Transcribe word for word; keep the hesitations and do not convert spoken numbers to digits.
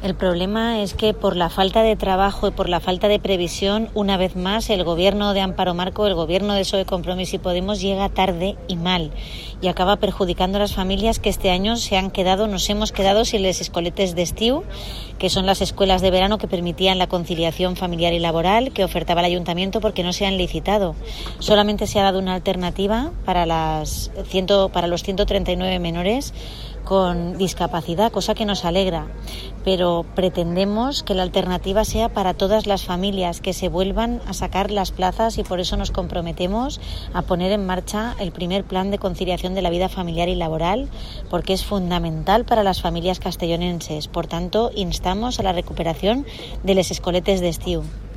El problema es que por la falta de trabajo y por la falta de previsión, una vez más, el gobierno de Amparo Marco, el gobierno de P S O E, Compromís y Podemos llega tarde y mal y acaba perjudicando a las familias que este año se han quedado, nos hemos quedado sin las escoletes d'estiu, que son las escuelas de verano que permitían la conciliación familiar y laboral que ofertaba el ayuntamiento porque no se han licitado. Solamente se ha dado una alternativa para, las cien, para los ciento treinta y nueve menores con discapacidad, cosa que nos alegra, pero pretendemos que la alternativa sea para todas las familias, que se vuelvan a sacar las plazas, y por eso nos comprometemos a poner en marcha el primer plan de conciliación de la vida familiar y laboral, porque es fundamental para las familias castellonenses. Por tanto, instamos a la recuperación de les escoletes d'estiu.